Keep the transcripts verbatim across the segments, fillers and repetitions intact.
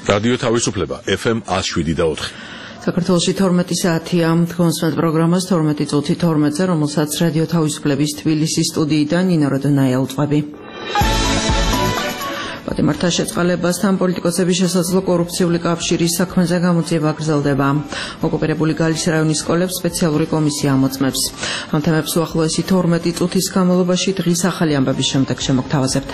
რადიო თავისუფლება ეფ ემ one oh seven და four. საქართველოში თორმეტი საათია კონსვენტ პროგრამას თორმეტი წუთი თორმეტზე, რომელსაც რადიო თავისუფლების თბილისის სტუდიიდან ნინო როდონაია უწყობი. პატიმართა შეწყალებასთან პოლიტიკოსების შესაძლო კორუფციული კავშირის საქმეზე გამოძიება გრძელდება. ოკუპირებული გალის რაიონის სკოლებს სპეციალური კომისია ამოწმებს. ამ თემებს უახლოესი თორმეტი წუთის განმავლობაში დღის ახალი ამბების შემდეგ შემოგთავაზებთ.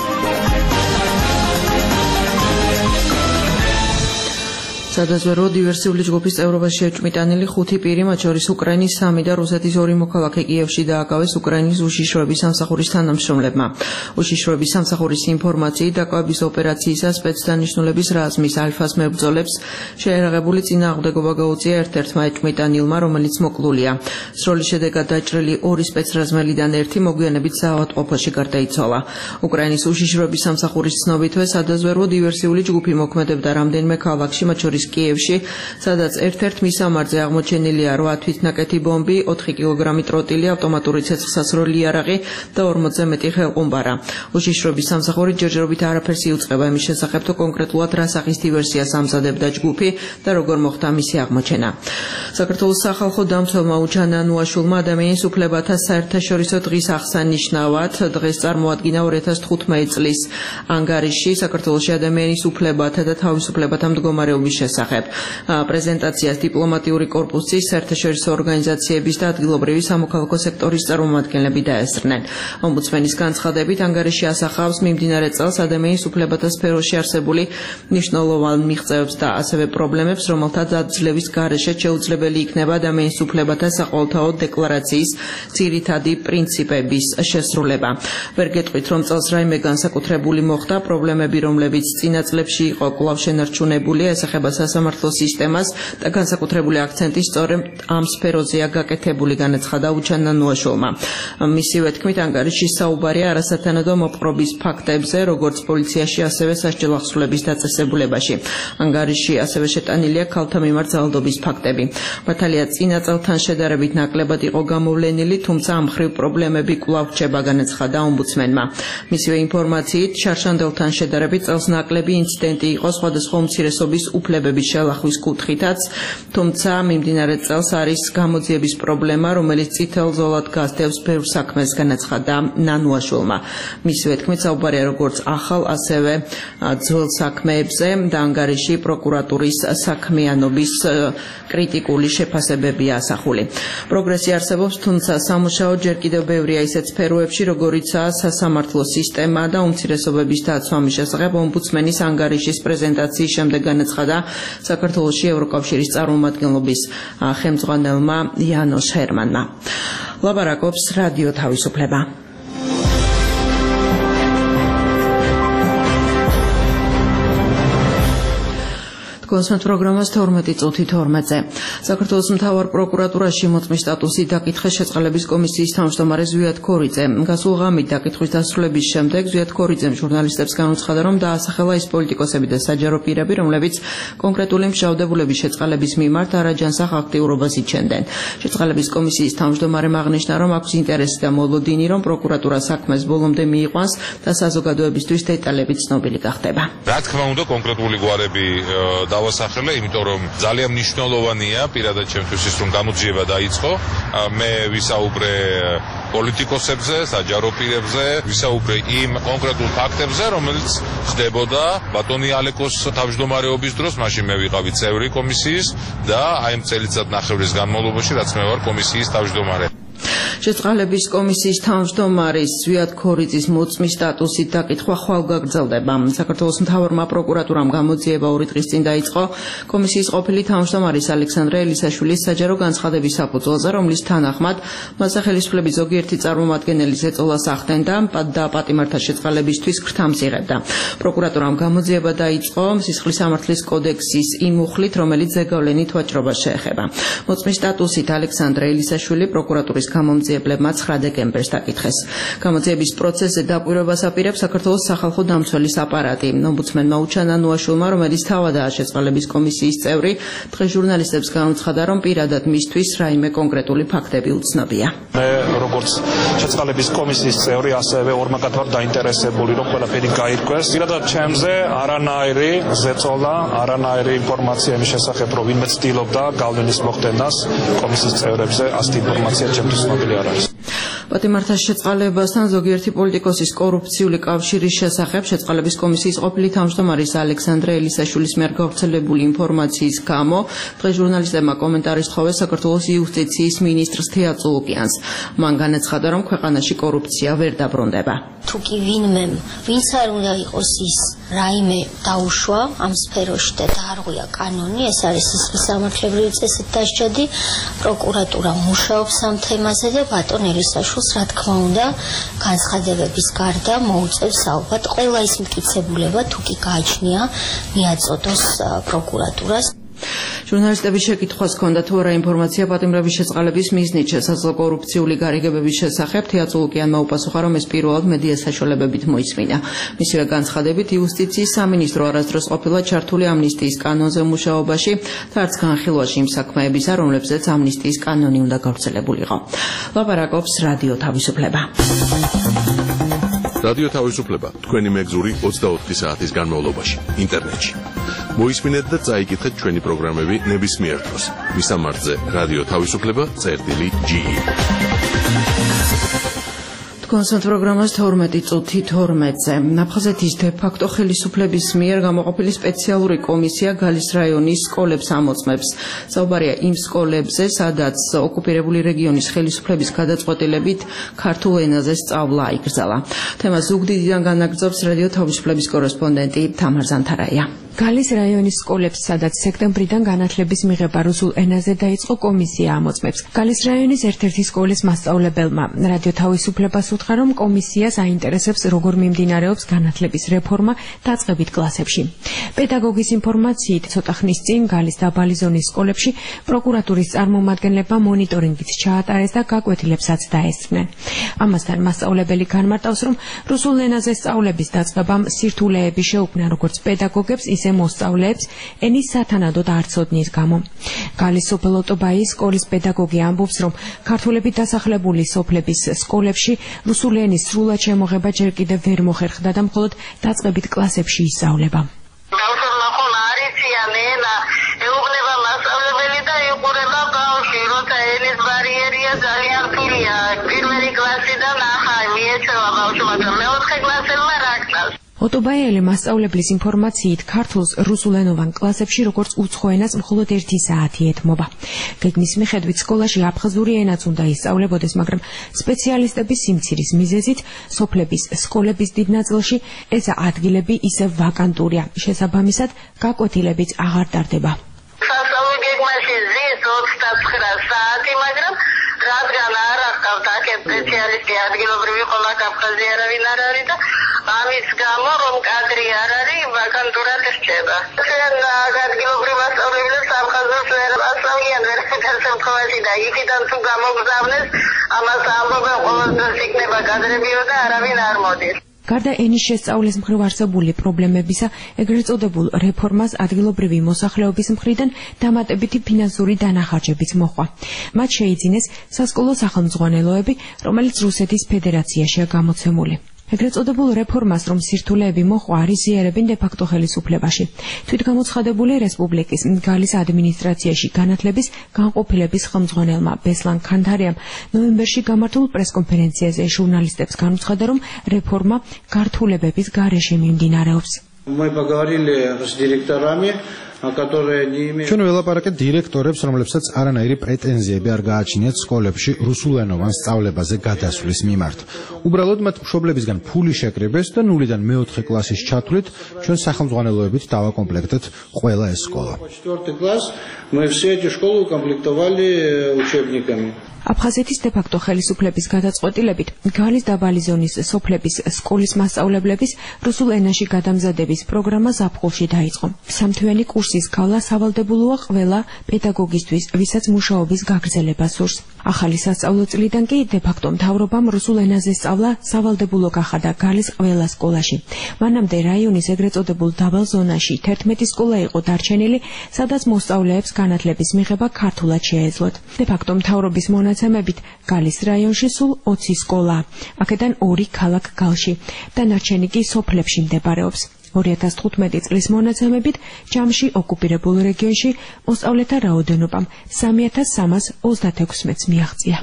სადაზვერო დივერსიული ჯგუფის წევრობაში ეჭვმიტანილი ხუთი პირი, მათ შორის უკრაინის სამი და რუსეთის ორი მოქალაქე კიევში დააკავეს უკრაინის უშიშროების სამსახურის თანამშრომლებმა. უშიშროების სამსახურის ინფორმაციით დაკავების ოპერაციისა სპეცდანიშნულების რაზმის ალფას მებრძოლებს შეერაღებული წინააღმდეგობა გაუწია ერთ-ერთმა ეჭვმიტანილმა, რომელიც მოკლულია. სროლის შედეგად დაჭრილი ორი სპეცრაზმელიდან ერთი მოგვიანებით საავადმყოფოში გარდაიცვალა. უკრაინის უშიშროების სამსახურის ცნობითვე სადაზვერო დივერსიული ჯგუფი მოქმედებდა რამდენიმე ქალაქში, მათ შორის კიევში, სადაც ერთ-ერთ მისამართზე აღმოჩენილია რვა თვითნაკეთი ბომბი, ოთხი კილოგრამი ტროტილი, ავტომატური ცეცხლსასროლი იარაღი და ორმოცზე მეტი ხელყუმბარა. უშიშროების სამსახური ჯერჯერობით არაფერს იუწყება იმის შესახებ, თუ კონკრეტულად რა სახის დივერსიას ამზადებდა ჯგუფი და როგორ მოხდა მისი აღმოჩენა. საქართველოს სახალხო დამცველმა უჩანა ნუაშულმა ადამიანის უფლებათა საერთაშორისო დღის აღსანიშნავად დღეს წარმოადგინა ორი ათას თხუთმეტი წლის ანგარიში საქართველოში ადამიანის უფლებათა და თავისუფლებათა მდგომარეობის შესახებ. პრეზენტაციას დიპლომატიური კორპუსის, საერთაშორისო ორგანიზაციების და ადგილობრივი სამოქალაქო სექტორის წარმომადგენლები დაესწრნენ. ომბუდსმენის განცხადებით, ანგარიში ასახავს მიმდინარე წელს ადამიანის უფლებათა სფეროში არსებული მნიშვნელოვან მიღწევებს და ასევე პრობლემებს, რომელთა დაძლევის გარეშე შეუძლებელი იქნება ადამიანის უფლებათა საყოველთაო დეკლარაციის ძირითადი პრინციპების შესრულება. ვერ გეტყვით, რომ წელს რაიმე განსაკუთრებული მოხდა, პრობლემები, რომლებიც წინა წლებში იყო კვლავ შენარჩუნებული, ესახება სასამართლო სისტემას და განსაკუთრებული აქცენტი სწორედ ამ სფეროზეა გაკეთებული, განაცხადა უჩანა ნუაშულმა. მისივე თქმით, ანგარიში საუბარია არასათანადო მოპყრობის ფაქტებზე, როგორც პოლიციაში, ასევე სასჯელ ახსრულების დაწესებულებაში. ანგარიში ასევე შეტანილია ქალთა მიმართ ძალადობის ფაქტები. მართალია წინა წელთან შედარებით ნაკლებად იყო გამოვლენილი, თუმცა ამ მხრივ პრობლემები კვლავ რჩება, განაცხადა ომბუდსმენმა. მისივე ინფორმაციით, შარშანდელთან შედარებით წელს ნაკლები ინციდენტი იყო სხვადასხვა უმცირესობის უფლებების შელახვის კუთხითაც, თუმცა მიმდინარე წელს არის გამოძიების პრობლემა, რომელიც წითელ ზოლად გასდევს ბევრ საქმეს, განაცხადა ნანუაშულმა. მისივე თქმით, საუბარია როგორც ახალ, ასევე ძველ საქმეებზე და ანგარიში პროკურატურის საქმიანობის კრიტიკული შეფასებებია ასახული. პროგრესი არსებობს, თუმცა სამუშაო ჯერ კიდევ ბევრია ისეთ სფეროებში, როგორიცაა სასამართლო სისტემა და უმცირესობების დაცვა. მის შესახებ ომბუდსმენის ანგარიშის პრეზენტაციის შემდეგ განაცხადა საქართველოში ევროკავშირის წარმომადგენლობის ხელმძღვანელმა იანოშ ჰერმანმა. ლაბარაკობს რადიო თავისუფლება. კონსვენტ პროგრამას თორმეტი წუთი თორმეტზე. საქართველოს მთავარ პროკურატურაში მოწმის სტატუსი დაკითხეს შეწყალების კომისიის თავმჯდომარე ზვიად ქორიძე. გასულ ღამით დაკითხვის დასრულების შემდეგ ზვიად ქორიძემ ჟურნალისტებს განუცხადა, რომ დაასახელა ის პოლიტიკოსები და საჯარო პირები, რომლებიც კონკრეტული მშავდებულების შეწყალების მიმართ არაჯანსაღ აქტიურობას იჩენდნენ. შეწყალების კომისიის თავმჯდომარემ აღნიშნა, რომ აქვს ინტერესი და მოლოდინი, რომ პროკურატურა საქმეს ბოლომდე მიიყვანს და საზოგადოებისთვის დეტალები ცნობილი გახდება. რა თქმა უნდა, კონკრეტული გვარები დავასახელე, იმიტომ რომ ძალიან მნიშვნელოვანია პირადად ჩემთვის ის, რომ გამოძიება დაიწყო. მე ვისაუბრე პოლიტიკოსებზე, საჯარო პირებზე, ვისაუბრე იმ კონკრეტულ ფაქტებზე, რომელიც ხდებოდა ბატონი ალეკოს თავმჯდომარეობის დროს, მაშინ მე ვიყავი წევრი კომისიის და აი ამ წელიწადნახევრის განმავლობაში, რაც მე ვარ კომისიის თავმჯდომარე. შეწყალების კომისიის თავმჯდომარის ზვიად ქორიძის მოწმის სტატუსით დაკითხვა ხვალ გაგრძელდება. საქართველოს მთავარმა პროკურატურამ გამოძიება ორი დღის წინ დაიწყო კომისიის ყოფილი თავმჯდომარის ალექსანდრე ელისაშვილის საჯარო განცხადების საფუძველზე, რომლის თანახმად მას სახელმწიფოების ზოგიერთი წარმომადგენელი ზეწოლას ახდენდა და პატიმართა შეწყალებისთვის ქრთამს იღებდა. პროკურატურამ გამოძიება დაიწყო სისხლის სამართლის კოდექსის იმ მუხლით, რომელიც ზეგავლენით ვაჭრობას შეეხება. მოწმის სტატუსით ალექსანდრე ელისაშვილი პროკურატურის გამოძიება გამოძიებლებმა ცხრა დეკემბერს დაკითხეს. გამოძიების პროცესზე დაკვირვებას აპირებს საქართველოს სახალხო დამცველის აპარატი. ომბუდსმენმა უჩანა ნუაშვილმა, რომელიც თავადაა შეწყალების კომისიის წევრი, დღეს ჟურნალისტებს განუცხადა, რომ პირადად მისთვის რაიმე კონკრეტული ფაქტები უცნობია. მე როგორც შეწყალების კომისიის წევრი, ასევე ორმაგად ვარ დაინტერესებული, რომ ყველაფერი გაირკვეს. პირადად ჩემზე არანაირი ზეწოლა, არანაირი ინფორმაცია იმის შესახებ, რომ ვინმე ცდილობდა გავლენის მოხდენას კომისიის წევრებზე, ასეთი ინფორმაცია ჩემთვის ცნობილი არ არის. პატიმართა შეწყალებასთან ზოგიერთი პოლიტიკოსის კორუფციული კავშირის შესახებ შეწყალების კომისიის ყოფილი თავმჯდომარის ალექსანდრე ელისაშვილის მიერ გავრცელებული ინფორმაციის გამო დღეს ჟურნალისტებმა კომენტარი სთხოვეს საქართველოს იუსტიციის მინისტრს თეა წულუკიანს. მან განაცხადა, რომ ქვეყანაში კორუფცია ვერ დაბრუნდება. თუ კი ვინმემ, ვინც არ უნდა იყოს ის რაიმე დაუშვა ამ სფეროში და დაარღვია კანონი, ეს არის ის სამართლებრივი წესით დასჯადი, პროკურატურა მუშაობს ამ თემაზე და ბატონ ელისაშვილს, რა თქმა უნდა, განცხადებების გარდა მოუწევს ალბათ ყველა ის მტკიცებულება, თუ კი გააჩნია, მიაწოდოს პროკურატურას. ჟურნალისტების შეკითხვას ჰქონდა თუ არა ინფორმაცია პატიმრების შეწყალების მიზნით შესაძლო კორუფციული გარიგებების შესახებ, თეა წულუკიანმა უპასუხა, რომ ეს პირველად მედია საშუალებებით მოისმინა. მისივე განცხადებით, იუსტიციის სამინისტრო არასდროს ყოფილა ჩართული ამნისტიის კანონზე მუშაობაში და არც განხილვაში იმ საქმეებისა, რომლებზეც ამნისტიის კანონი უნდა გავრცელებულიყო. ლაპარაკობს რადიო თავისუფლება. რადიო თავისუფლება თქვენი მეგზური ოცდაოთხი საათის განმავლობაში ინტერნეტში. მოისმინეთ და წაიკითხეთ ჩვენი პროგრამები ნებისმიერ დროს. მისამართზე რადიო თავისუფლება წერტილი ჯი. კონსერტ პროგრამას თორმეტი წუთი თორმეტზე. აფხაზეთის დე-ფაქტო ხელისუფლების მიერ გამოყოფილი სპეციალური კომისია გალის რაიონის სკოლებს ამოწმებს. საუბარია იმ სკოლებზე, სადაც ოკუპირებული რეგიონის ხელისუფლების გადაწყვეტილებით ქართულ ენაზე სწავლა იკრძალა. თემას ზუგდიდიდან განაგრძობს რადიო თავისუფლების კორესპონდენტი თამარ ზანთარაია. გალის რაიონის სკოლებს, სადაც სექტემბრიდან განათლების მიღება რუსულ ენაზე დაიწყო, კომისია ამოწმებს. გალის რაიონის ერთ-ერთი სკოლის მასწავლებელმა რადიო თავისუფლებას უთხრა, რომ კომისიას აინტერესებს, როგორ მიმდინარეობს განათლების რეფორმა დაწყებით კლასებში. პედაგოგის ინფორმაციით, ცოტა ხნის წინ გალის დაბალი ზონის სკოლებში პროკურატურის წარმომადგენლებმა მონიტორინგიც ჩაატარეს და გაკვეთილებსაც დაესწრნენ. ამასთან მასწავლებელი განმარტავს, რომ რუსულ ენაზე სწავლების დაწყებამ სირთულეები შეუქმნა როგორც პედაგოგებს, ისე მოსწავლეებს ენის სათანადოდ არცოდნის გამო. გალის სოფელ ოტობაიის სკოლის პედაგოგი ამბობს, რომ ქართველებით დასახლებული სოფლების სკოლებში რუსული ენის სრულად შემოღება ჯერ კიდევ ვერ მოხერხდა და მხოლოდ დაწყებით კლასებში ისწავლება. ეუბნება მასწავლებელი და იყურება ბავშვი, როცა ენის ბარიერია ძალიან რთულია. პირველი კლასიდან ახლა მიეცემა ბავშვი, მაგრამ მეოთხე კლასელმა რა ქნას. ოტობაიელი მასწავლებლის ინფორმაციით ქართულს რუსულენოვან კლასებში როგორც უცხო ენას მხოლოდ ერთი საათი ეთმობა. გეგმის მიხედვით სკოლაში აფხაზური ენაც უნდა ისწავლებოდეს, მაგრამ სპეციალისტების სიმცირის მიზეზით სოფლების სკოლების დიდ ნაწილში ეს ადგილები ისევ ვაკანტურია. შესაბამისად, გაკვეთილებიც აღარ ტარდება. სასწავლო გეგმაში ზის ოცდაცხრა საათი, მაგრამ რადგან არ აღყავთ აქ სპეციალისტი ადგილობრივი ყველა კავკასი არავინ არ არის და ამის გამო რომ კადრი არ არის, ვაკანტურად რჩება. ჩვენ ადგილობრივ მასწავლებლებს აფხაზურს ვერ ასწავლიან ვერაფერს შემთხვევაში და იქიდან თუ გამოგზავნეს, ამას ამბობენ ყოველდღე იქნება კადრებიო და არავინ არ მოდის. გარდა ენის შესწავლის მხრივ არსებული პრობლემებისა, ეგრეთ წოდებულ რეფორმას ადგილობრივი მოსახლეობის მხრიდან დამატებითი ფინანსური დანახარჯებიც მოჰყვა. მათ შეიძინეს სასკოლო სახელმძღვანელოები, რომელიც რუსეთის ფედერაციაშია გამოცემული. ეგრეთ წოდებულ რეფორმას, რომ სირთულეები მოჰყვა, არის ზიარებინ დე-ფაქტო ხელისუფლებაში. თვითგამოცხადებული რესპუბლიკის გალის ადმინისტრაციაში განათლების განყოფილების ხელმძღვანელმა ბესლან ქანდარიამ ნოემბერში გამართულ პრესკონფერენციაზე ჟურნალისტებს განუცხადა, რომ რეფორმა გართულებების გარეშე მიმდინარეობს. Мы поговорили с директорами, которые не имеют. ჩვენ ველაპარაკეთ დირექტორებს, რომლებსაც არანაირი პრეტენზიები არ გააჩნიათ სკოლებში რუსულენოვან სწავლებაზე გადასვლის მიმართ. უბრალოდ მათ მშობლებისგან ფული შეკრიბეს და ნულიდან მეოთხე კლასის ჩათვლით ჩვენ სახელმძღვანელოებით დავაკომპლექტეთ ყველა ეს სკოლა. четвёртый класс мы все эти школы укомплектовали учебниками. აფხაზეთის დე-ფაქტო ხელისუფლების გადაწყვეტილებით გალის დაბალი ზონის სოფლების სკოლის მასწავლებლების რუსულ ენაში გადამზადების პროგრამა ზაფხულში დაიწყო. სამთვიანი კურსის გავლა სავალდებულოა ყველა პედაგოგისთვის, ვისაც მუშაობის გაგრძელება სურს. ახალი სასწავლო წლიდან კი დე-ფაქტო მთავრობამ რუსულ ენაზე სწავლა სავალდებულო გახადა გალის ყველა სკოლაში. მანამდე რაიონის ეგრეთ წოდებულ დაბალ ზონაში თერთმეტი სკოლა იყო დარჩენილი, სადაც მოსწავლეებს განათლების მიღება ქართულად შეეძლოთ. დე-ფაქტო მთავრობის მონაცემებით გალის რაიონში სულ ოცი სკოლაა. აქედან ორი ქალაქ გალში, დანარჩენი კი სოფლებში მდებარეობს. ორი ათას თხუთმეტი წლის მონაცემებით ჯამში ოკუპირებულ რეგიონში მოსწავლეთა რაოდენობამ სამი ათას სამას ოცდაექვსმეტს მიაღწია.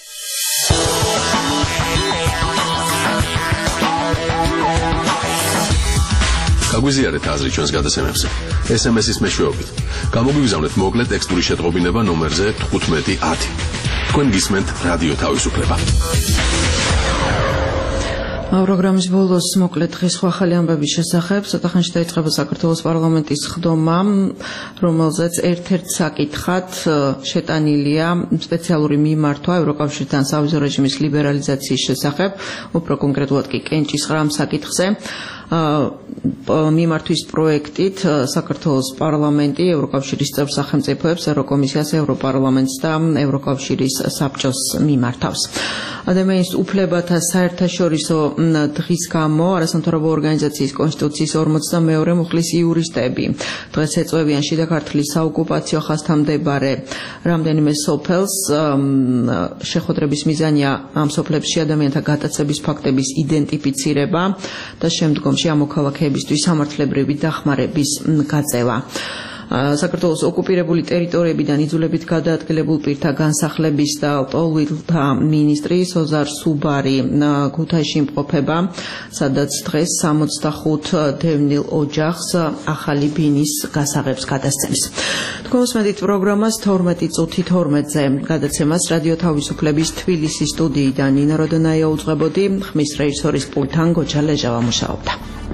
გაგვიზიარეთ აზრი ჩვენს გადაცემებზე ეს ემ ეს-ის მეშვეობით. გამოგვიგზავნეთ მოკლე ტექსტური შეტყობინება ნომერზე თხუთმეტი ათი. თქვენ გისმენთ რადიო თავისუფლება. პროგრამის ბოლოს მოკლედ დღის ახალი ამბების შესახებ ცოტა ხანში დაიწყება საქართველოს პარლამენტის ხდომა, რომელზეც ერთ-ერთ საკითხად შეტანილია სპეციალური მიმართვა ევროკავშირთან სავიზო რეჟიმის ლიბერალიზაციის შესახებ, უფრო კონკრეტულად კი კენჭისყრა ამ საკითხზე. მიმართვის პროექტით საქართველოს პარლამენტი ევროკავშირის წევრ სახელმწიფოებს, ევროკომისიას, ევროპარლამენტს და ევროკავშირის საბჭოს მიმართავს. ადამიანის უფლებათა საერთაშორისო დღის გამო არასამთავრობო ორგანიზაციის კონსტიტუციის ორმოცდამეორე მუხლის იურისტები დღეს ეწვევიან შიდა ქართლის საოკუპაციო ხაზთამდებარე რამდენიმე სოფელს. შეხვედრების მიზანია ამ სოფლებში ადამიანთა გატაცების ფაქტების იდენტიფიცირება და შემდგომში ამ მოქალაქეებისთვის სამართლებრივი დახმარების გაწევა. საქართველოს ოკუპირებული ტერიტორიებიდან იძულებით გადაადგილებულ პირთა განსახლების და ტოლვილთა მინისტრი სოზარ სუბარი ქუთაისში იმყოფება, სადაც დღეს სამოცდახუთ დევნილ ოჯახს ახალი ბინის გასაღებს გადასცემს. თქვენ უსმენთ პროგრამას თორმეტი წუთი თორმეტზე. გადაცემას რადიო თავისუფლების თბილისის სტუდიიდან ნინა როდონაია უძღვებოდი, ხმის რეჟისორის პულტთან გოჩა ლეჟავა მუშაობდა.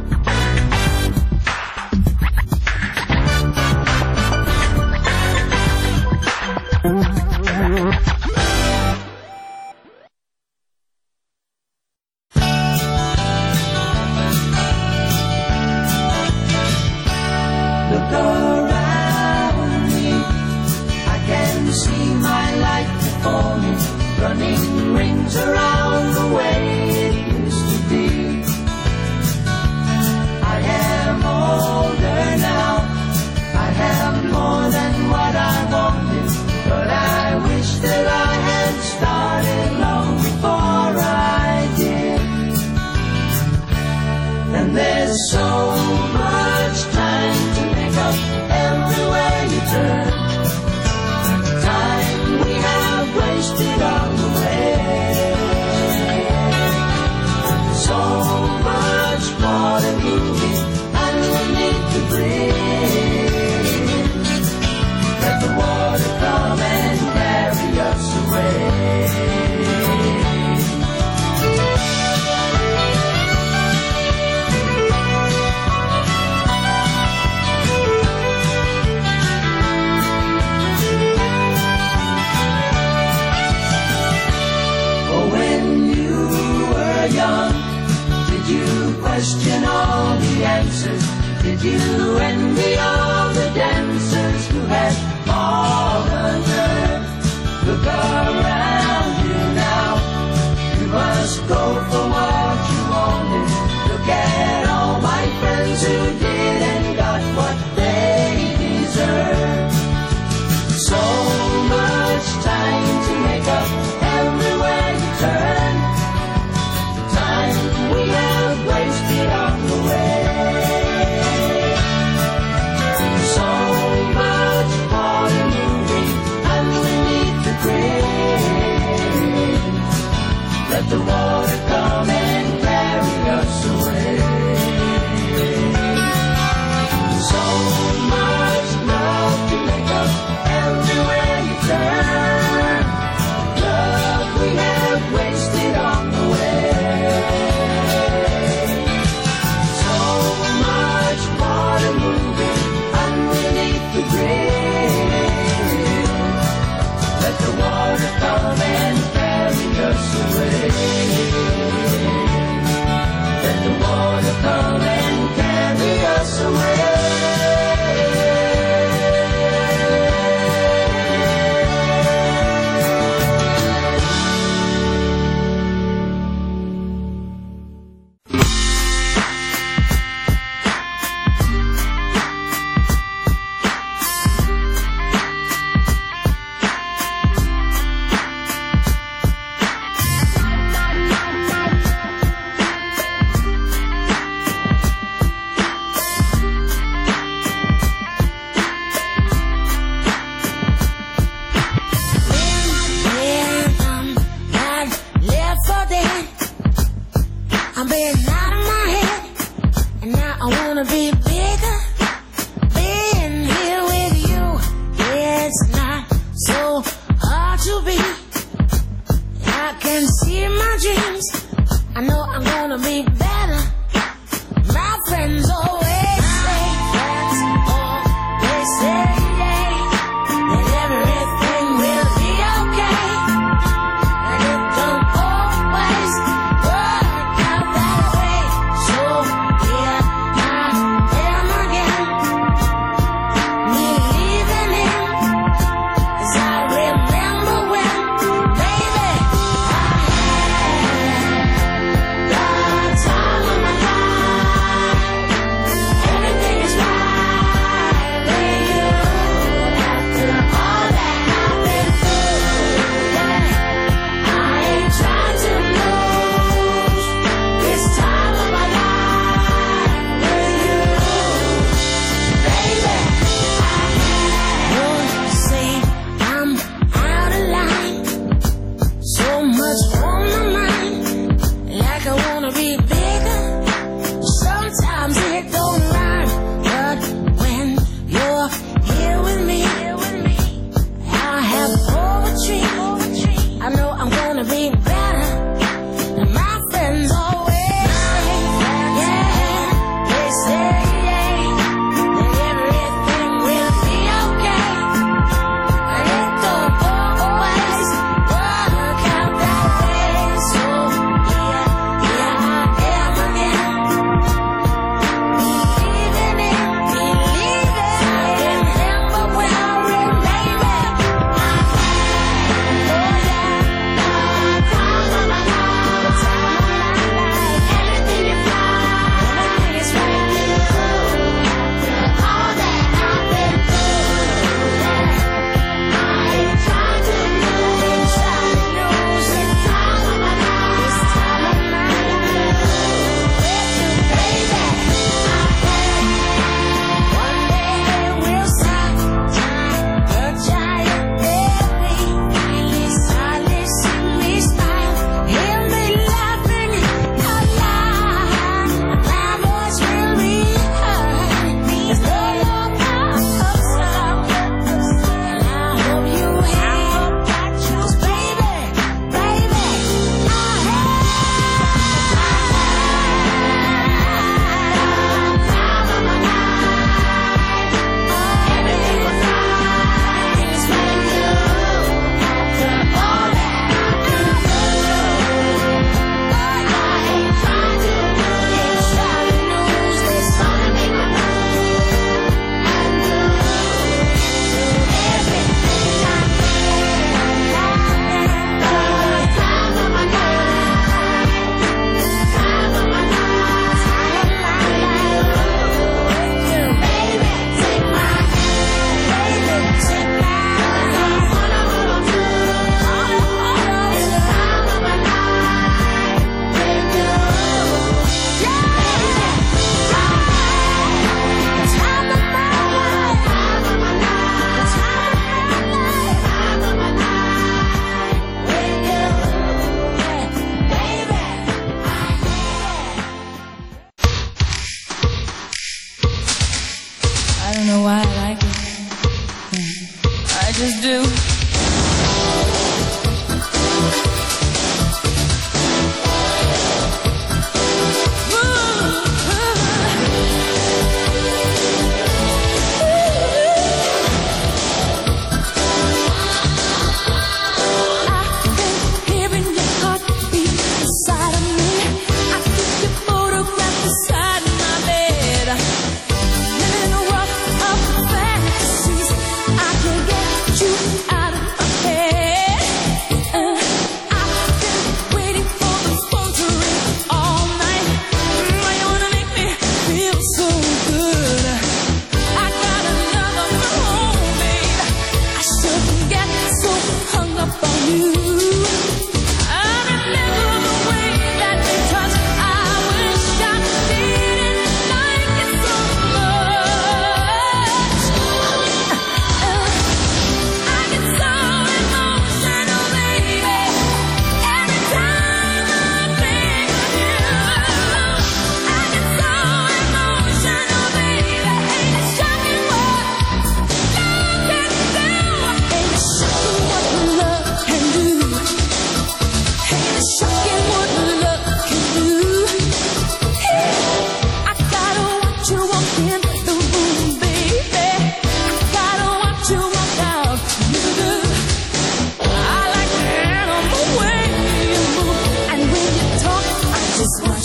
The water come and carry us away.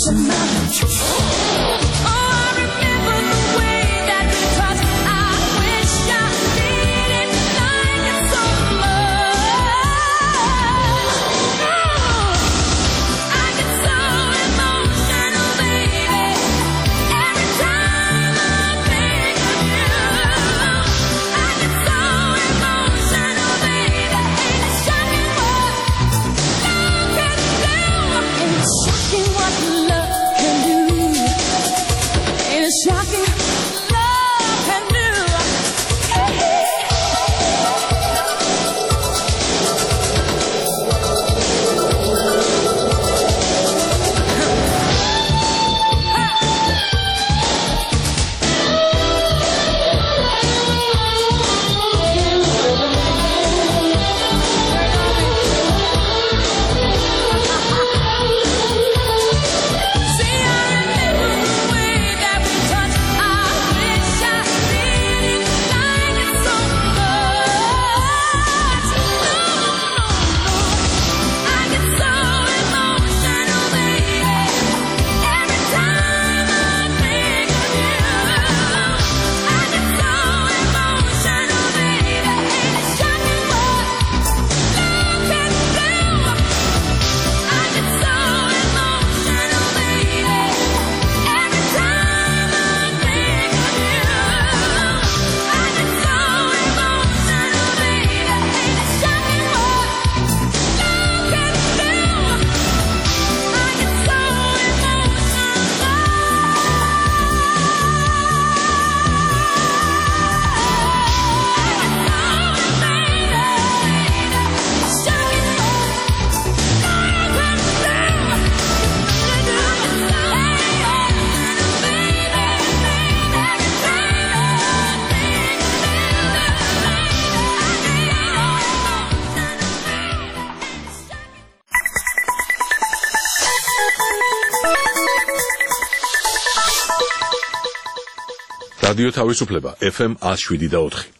რადიო თავისუფლება ეფ ემ one oh seven და four.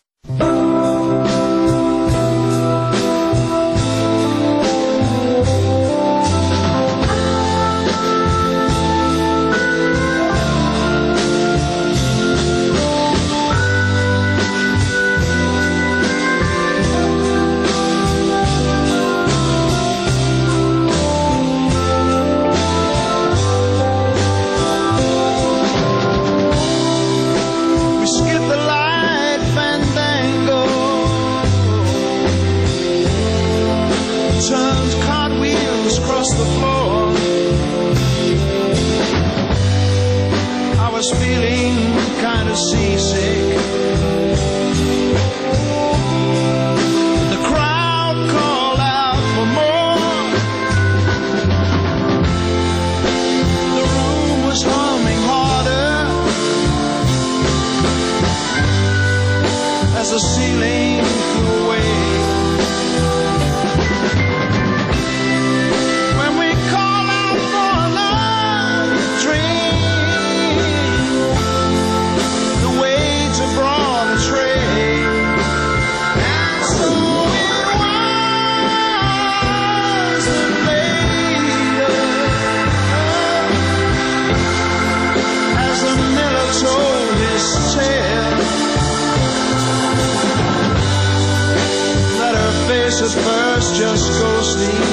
At first just go sleep,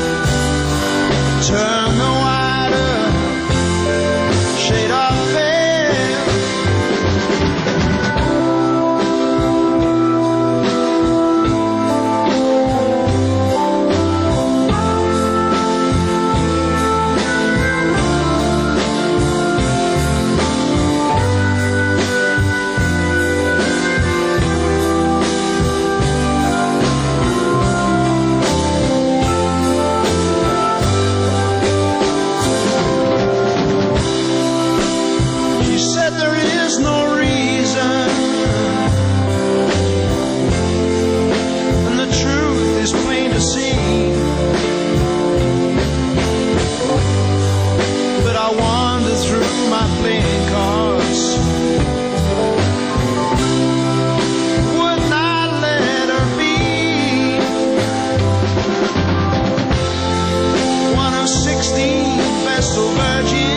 turn the wider shade of pale. Vestal Virgin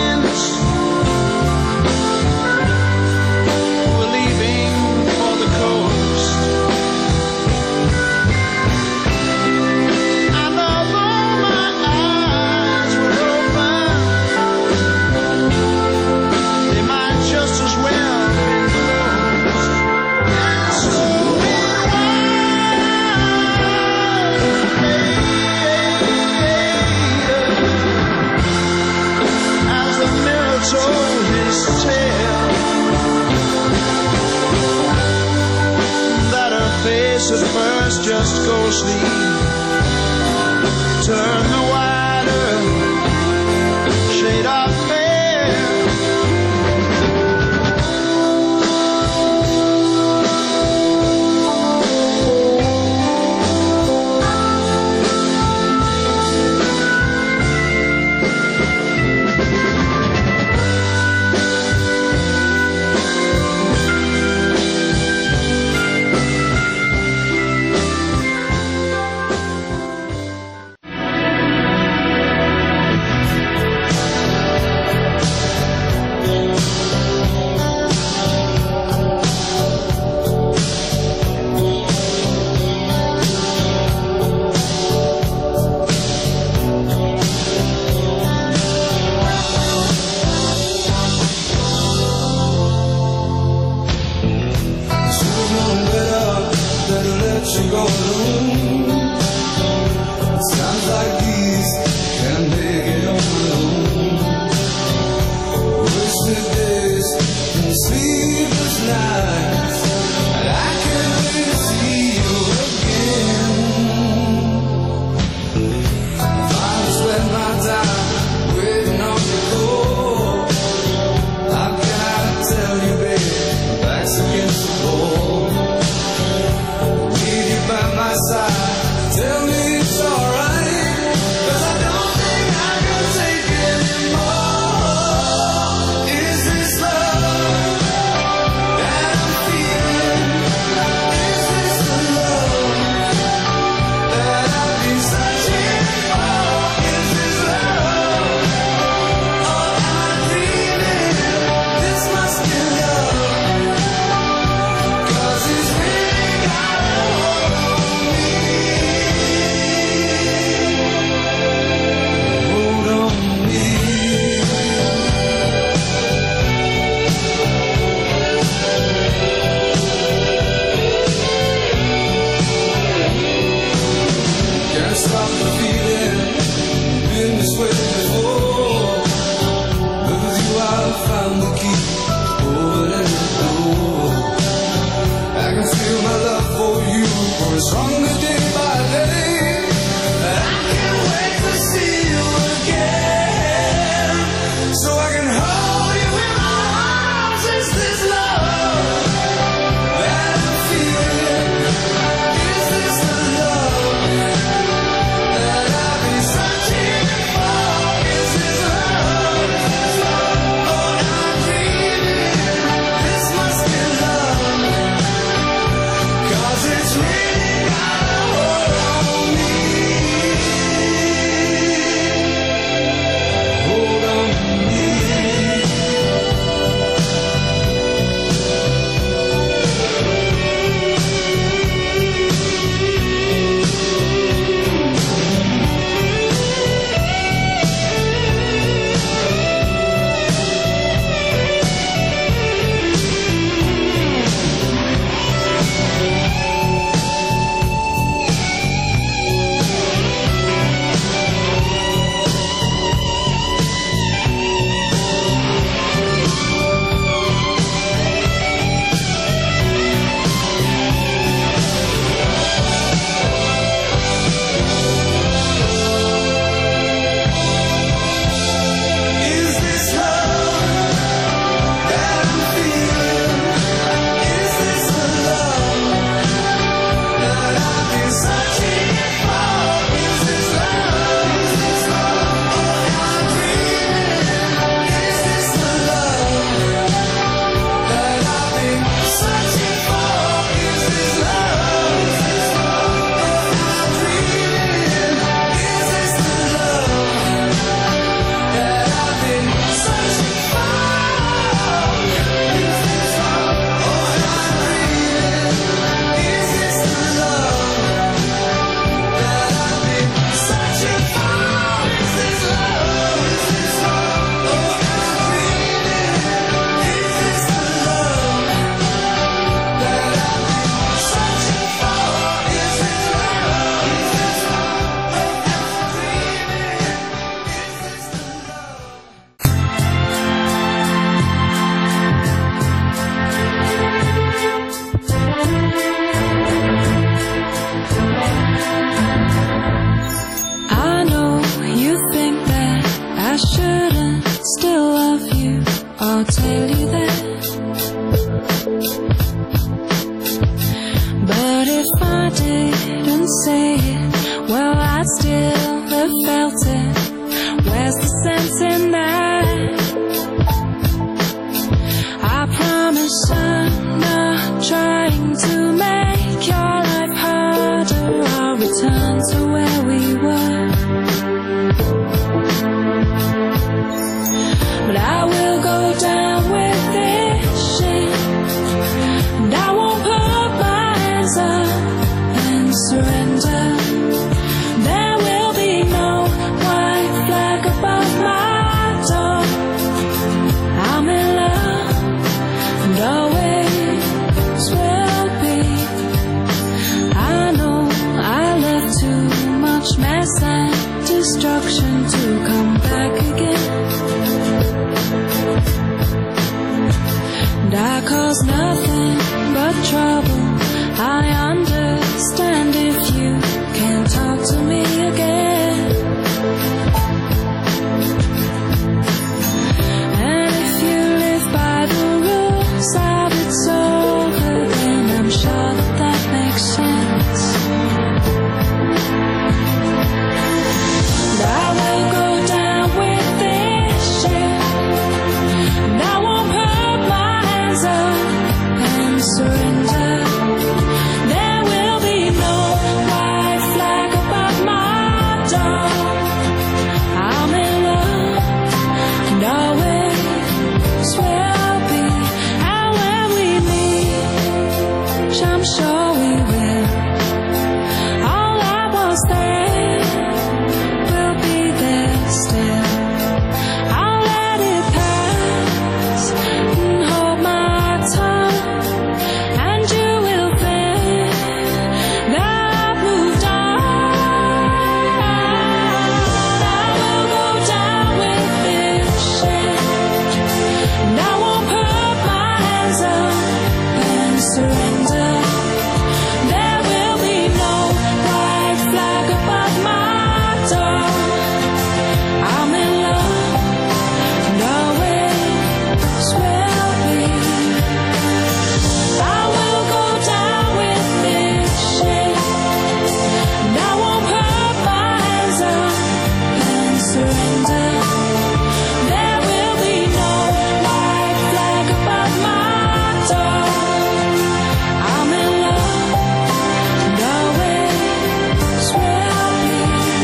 tell that her face at first just ghostly turned the wider shade of pale. wanna still love you, I'll tell you that. But if I didn't say it, well, I still have felt it. Where's the sense in that? I promise I'm not trying to make your life harder. I'll return to where we were. But I will go down with this shit, and I won't put my hands up and surrender. There will be no white flag above my door. I'm in love and always will be. I know I left too much mess and destruction to come back again. And I cause nothing but trouble. I understand if you can't talk to me again. And if you live by the rules of it's over, then I'm sure that that makes sense. And I will go down with this shit, and I won't put my hands up and surrender. There will be no white flag above my door. I'm in love and always will be. And when we meet, I'm sure we will, all that was there will be there still. I'll let it pass and hold my tongue, and you will think that I've moved on. I will go down with this shit, and I won't put my hands up and surrender. There will be no white flag above my door. I'm in love and always will be. I will go down with this shit, and I won't put my hands up and surrender. There will be no white flag above my door. I'm in love and always will be.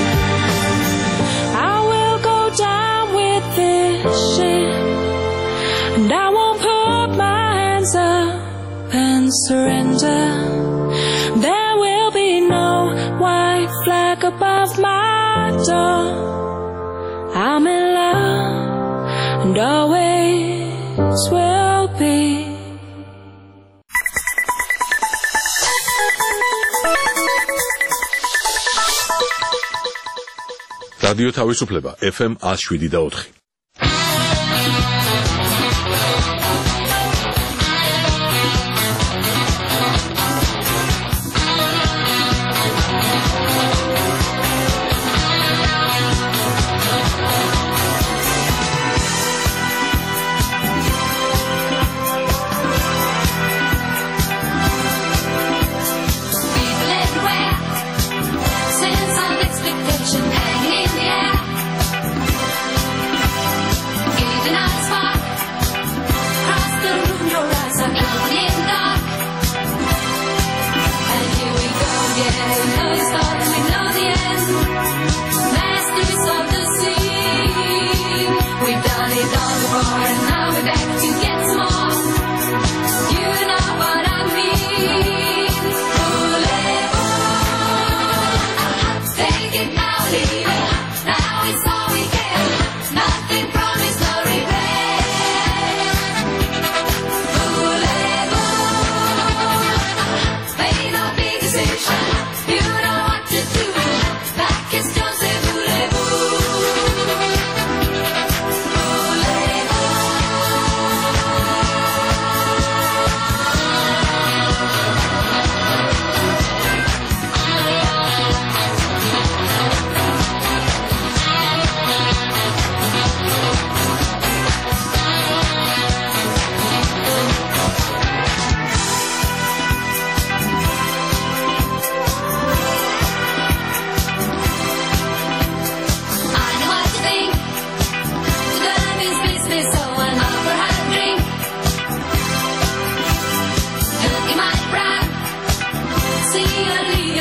I will go down with this shit, and I won't put my hands up and surrender. There will be no white flag above my door. I'm in love and always will be. რადიო თავისუფლება ეფ ემ one oh seven და four. Sense of expectation hanging in the air.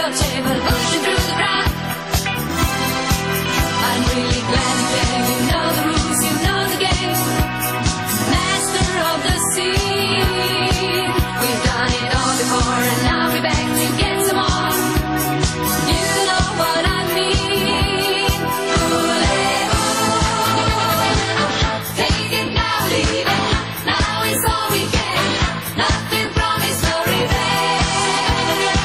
your table, pushing through the crowd. I'm really glad you came. You know the rules, you know the game. Master of the scene. We've done it all before, and now we're back to get some more. You know what I mean. Take it now, leave it. Now it's all we get. Nothing promised, no revenge.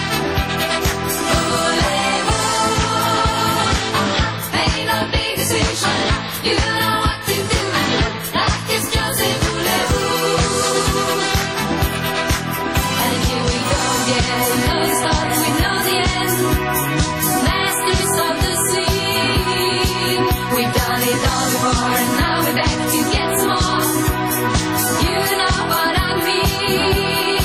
Made a big decision. You know what to do. Life is just a voulez-vous. And here we go again. We know the start, we know the end. Masters of the scene. We've done it all before, and now we're back to get some more. You know what I mean.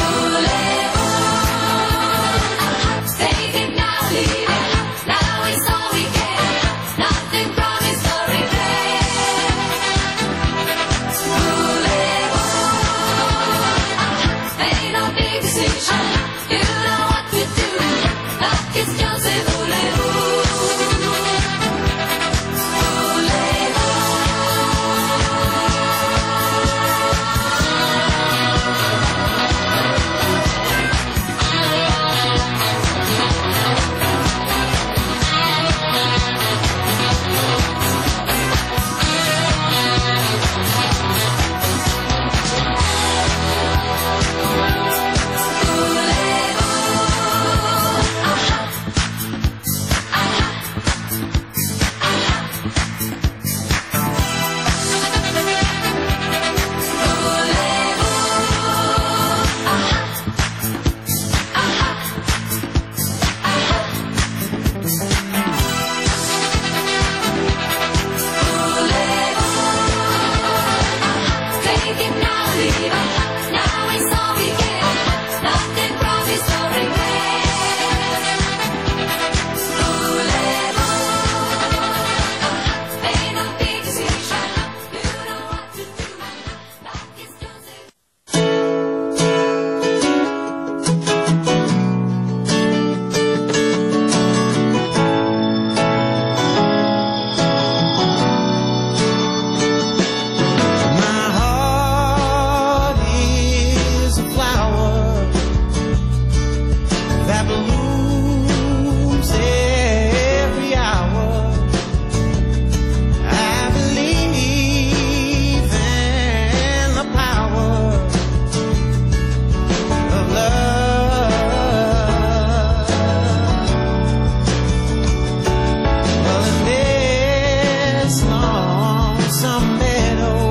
Voulez-vous. Take it now, leave it. Now it's all we get. Nothing promised, no regret. Voulez-vous. Made a big decision. You know what to do. Life is just a voulez-vous. Take it now, leave it. Now it's all we get. Nothing promised, no regret. Voulez-vous. Made a big decision. You know what to do. Life is just a My heart is a flower that blooms every hour. I believe in the power of love. Well, in this lonesome meadow,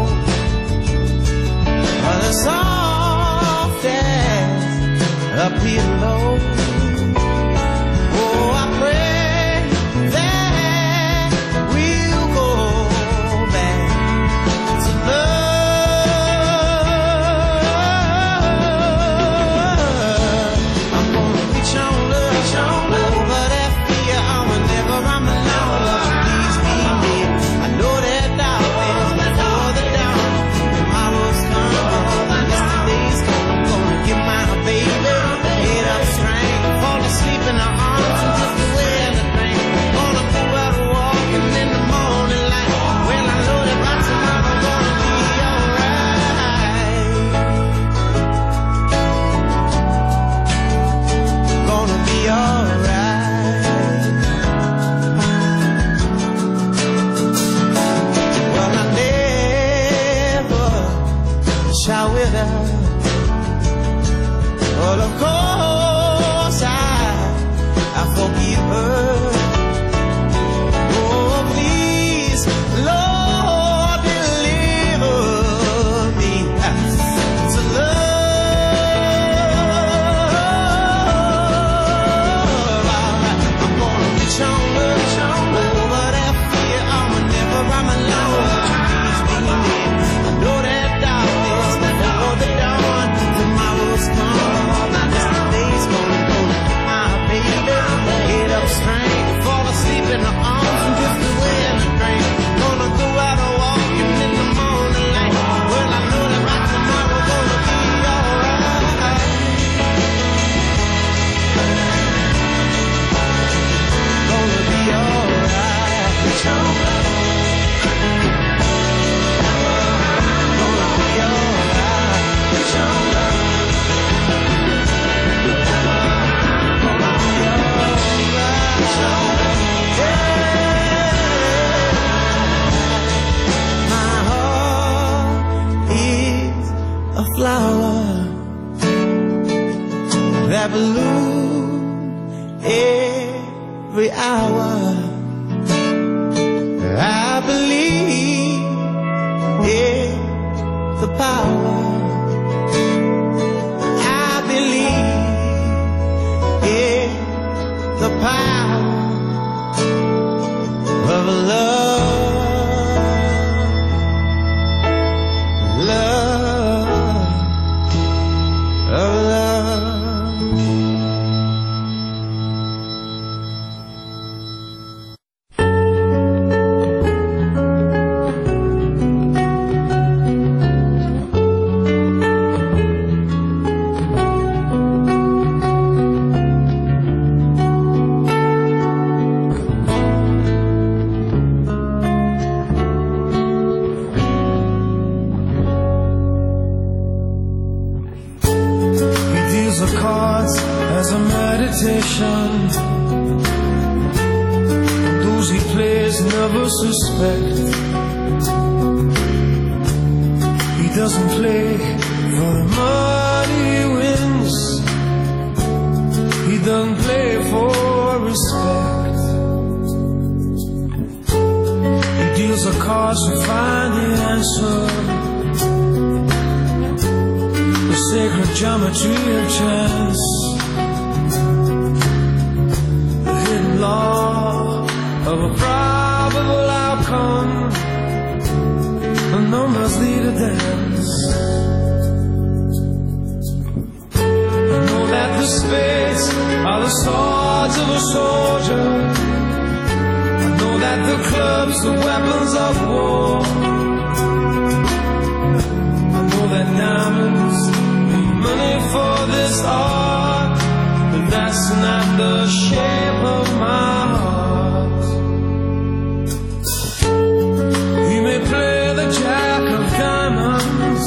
the soft as a pillow. Oh, I pray that we'll go back to love. I'm gonna reach on love, over that fear. Whenever I'm alone, love, please be near. I know that darkness before the dawn. Tomorrow's coming, yesterday's gone. I'm gonna get my baby, head up straight. flower that bloom every hour. I believe in the power. I believe in the power of love. Love of love. Those he plays never suspect. He doesn't play for the money he wins. He doesn't play for respect. He deals the cards to find the answer. The sacred geometry of chance. Law of a probable outcome. The numbers lead a dance. I know that the spades are the swords of a soldier. I know that the clubs the weapons of war. I know that diamonds need money for this art, but that's not the shape of my heart. He may play the jack of diamonds.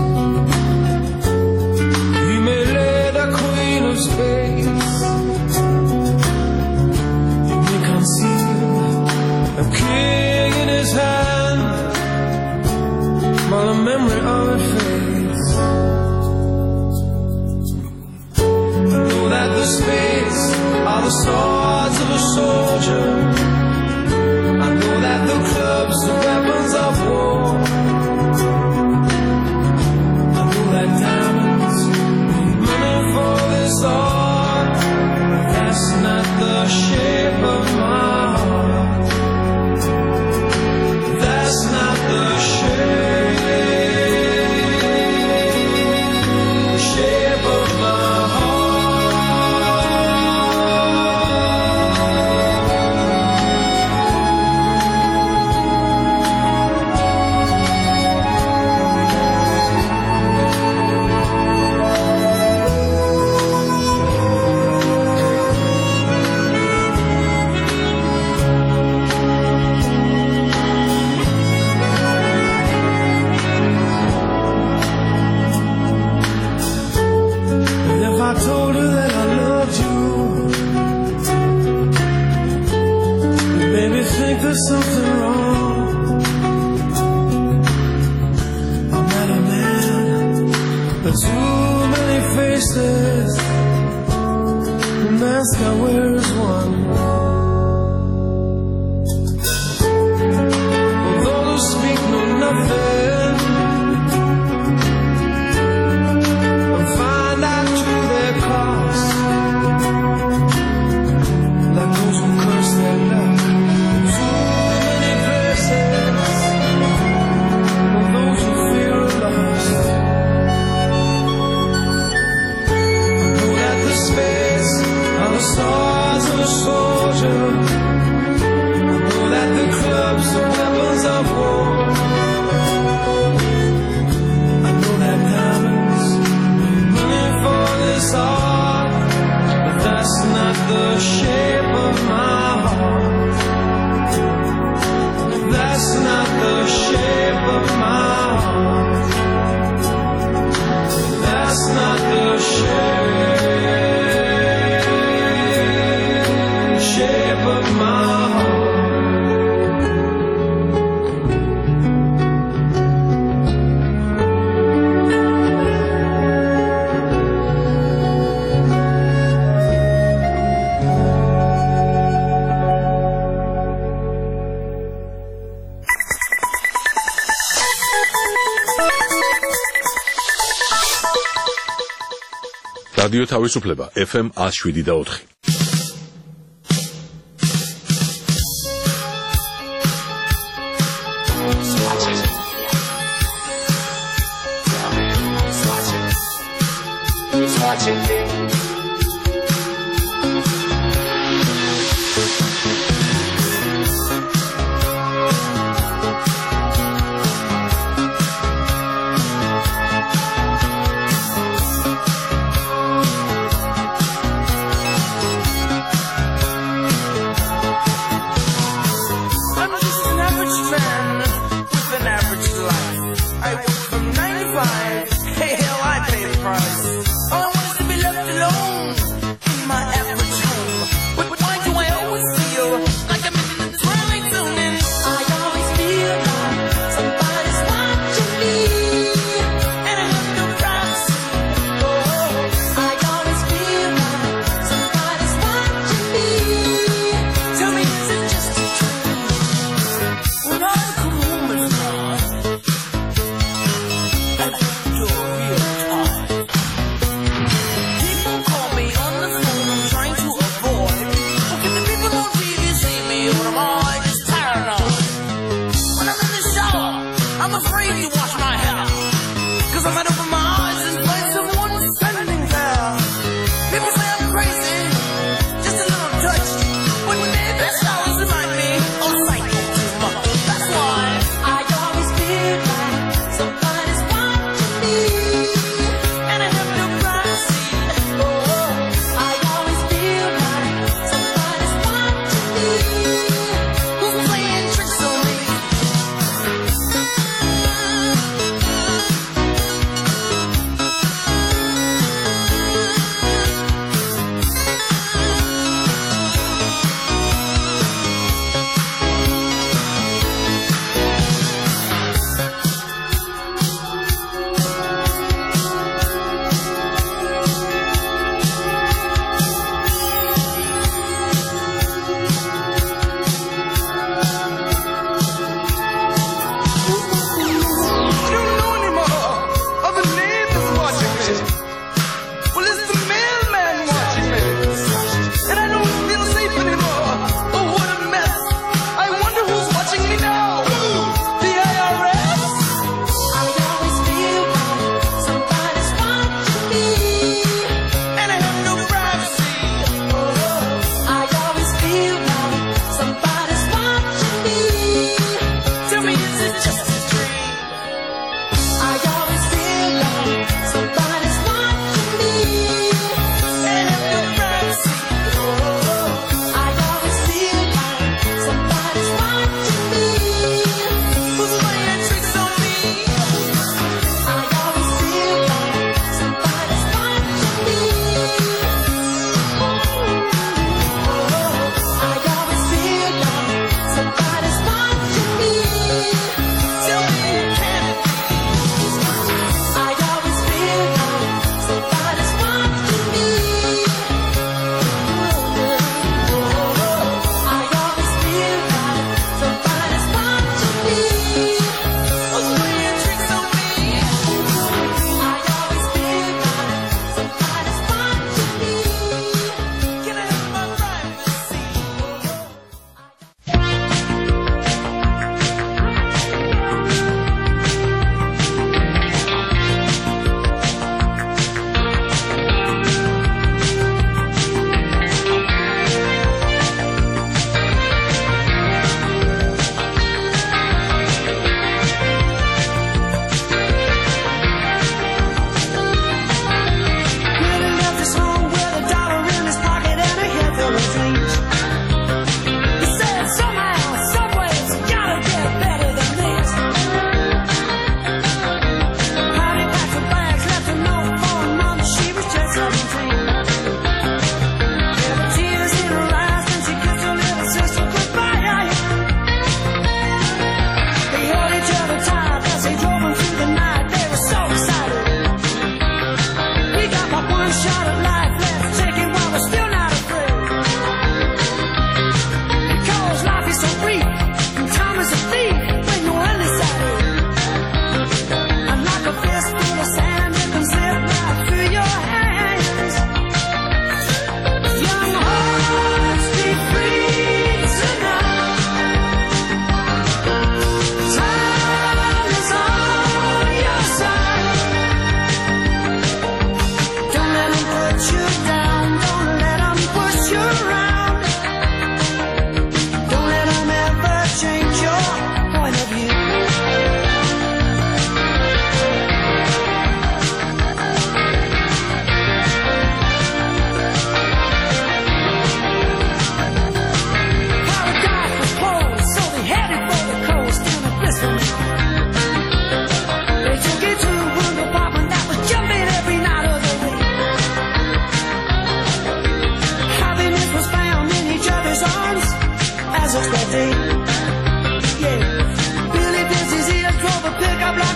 He may lay the queen of spades. He may conceal a king in his hand, while the memory of it fades. I know that the spades are the swords of a soldier. I know that the clubs are weapons of war. I know that diamonds need money for this art, but that's not the shape of my heart. That's not the shape, the shape of my heart. I told her that I loved you, it made me think there's something wrong. I'm not a man, but too many faces. The mask I wear is one. Although those speak know nothing, like those who curse their luck in too many places, or those who feel lost. I know that the spades are the swords of a soldier. I know that the clubs are weapons of war. რადიო თავისუფლება ეფ ემ one oh seven და four. I'm just an average man with an average life. I work from nine to five. Hey, hell, I pay the price. All I want is to be left alone in my average home. But why do I always feel like I'm in the twilight zone? And I always feel like somebody's watching me, and I have no privacy. Oh, I always feel like somebody's watching me. Tell me, is it just a dream? When I come home at night, I feel real tired. People call me on the phone, I'm trying to avoid. Look at the people on T V see me, or am I just paranoid? When I'm in the shower, I'm afraid to wash my hair, 'cause I might open my eyes and find someone standing there. People say I'm crazy, just a little touch, but maybe showers remind me of psycho too much. That's why I always feel like somebody's watching me, and I have no privacy. Oh, I always feel like somebody's watching me, who's playing tricks on me.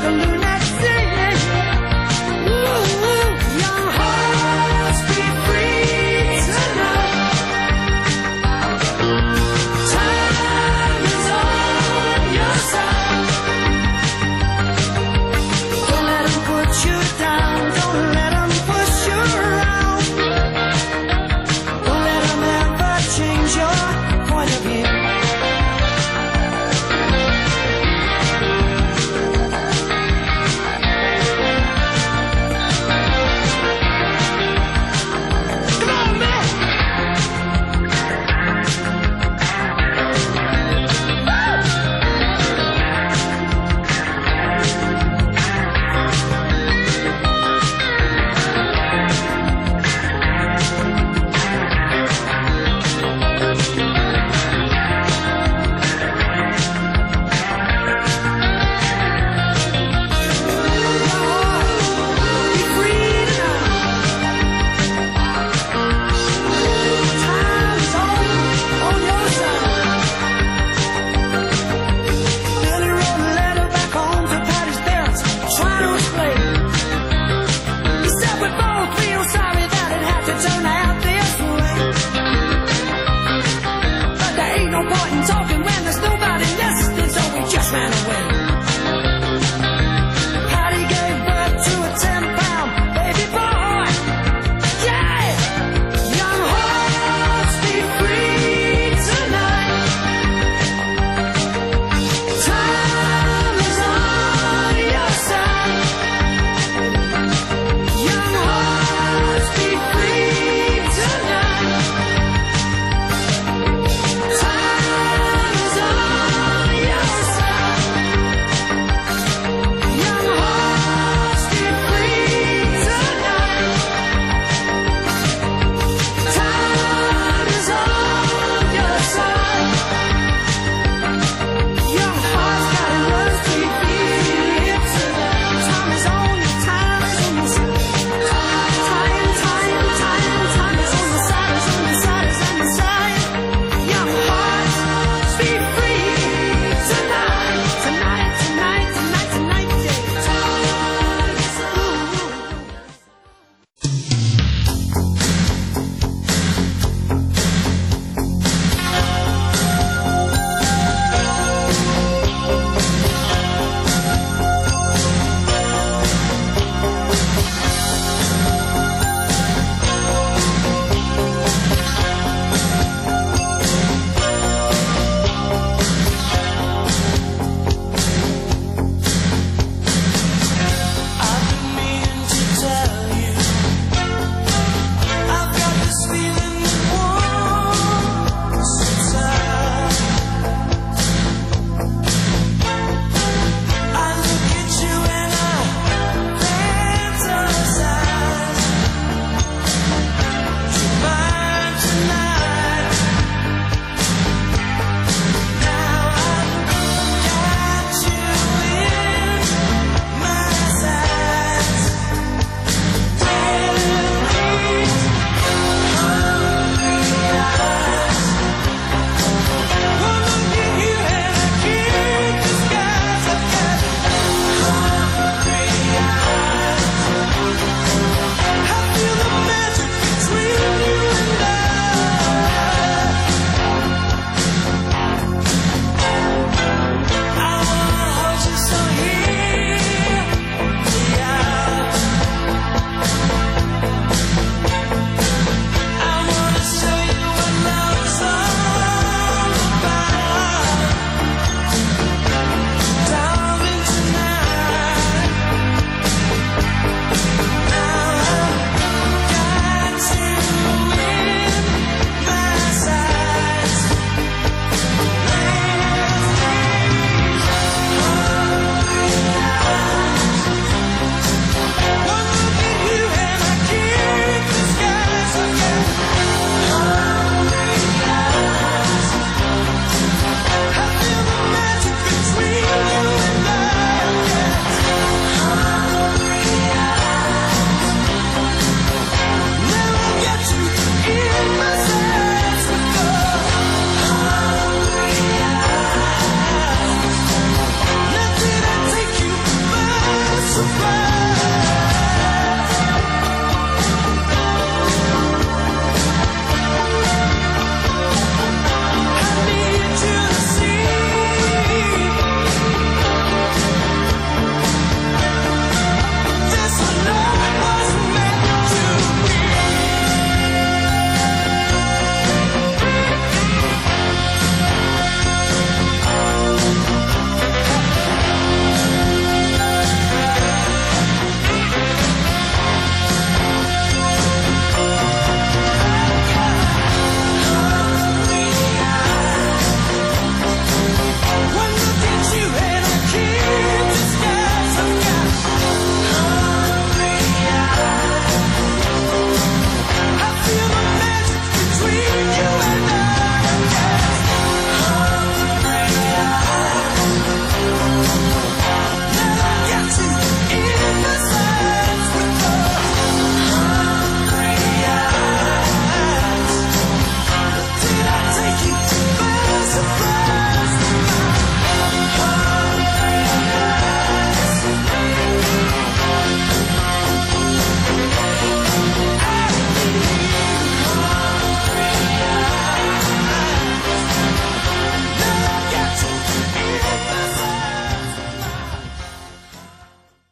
like a